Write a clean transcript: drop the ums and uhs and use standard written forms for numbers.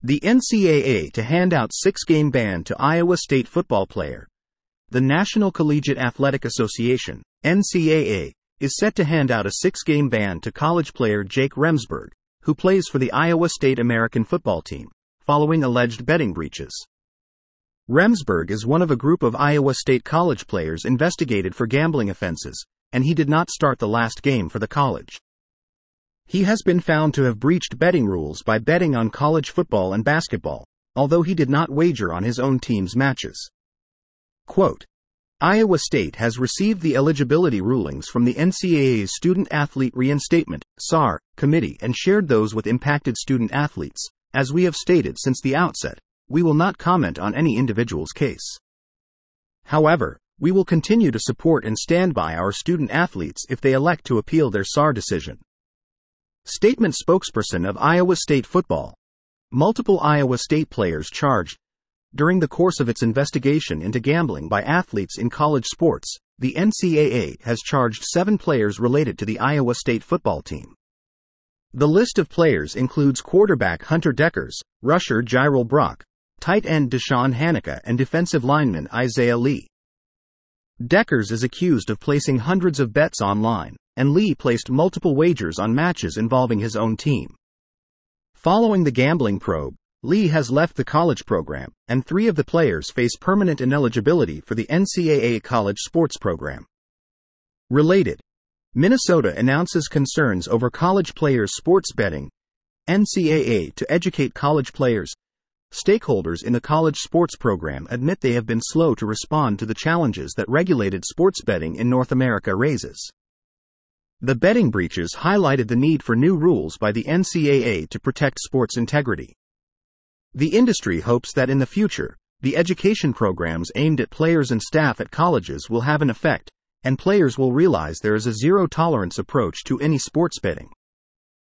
The NCAA to hand out 6-game ban to Iowa State football player. The National Collegiate Athletic Association, NCAA, is set to hand out a 6-game ban to college player Jake Remsburg, who plays for the Iowa State American football team, following alleged betting breaches. Remsburg is one of a group of Iowa State college players investigated for gambling offenses, and he did not start the last game for the college. He has been found to have breached betting rules by betting on college football and basketball, although he did not wager on his own team's matches. Quote, Iowa State has received the eligibility rulings from the NCAA's Student Athlete Reinstatement (SAR) committee and shared those with impacted student athletes. As we have stated since the outset, we will not comment on any individual's case. However, we will continue to support and stand by our student athletes if they elect to appeal their SAR decision. Statement spokesperson of Iowa State football. Multiple Iowa State players charged. During the course of its investigation into gambling by athletes in college sports, the NCAA has charged 7 players related to the Iowa State football team. The list of players includes quarterback Hunter Dekkers, rusher Jairil Brock, tight end Deshaun Hanika, and defensive lineman Isaiah Lee. Dekkers is accused of placing hundreds of bets online, and Lee placed multiple wagers on matches involving his own team. Following the gambling probe, Lee has left the college program, and 3 of the players face permanent ineligibility for the NCAA college sports program. Related, Minnesota announces concerns over college players' sports betting. NCAA to educate college players. Stakeholders in the college sports program admit they have been slow to respond to the challenges that regulated sports betting in North America raises. The betting breaches highlighted the need for new rules by the NCAA to protect sports integrity. The industry hopes that in the future, the education programs aimed at players and staff at colleges will have an effect, and players will realize there is a zero-tolerance approach to any sports betting.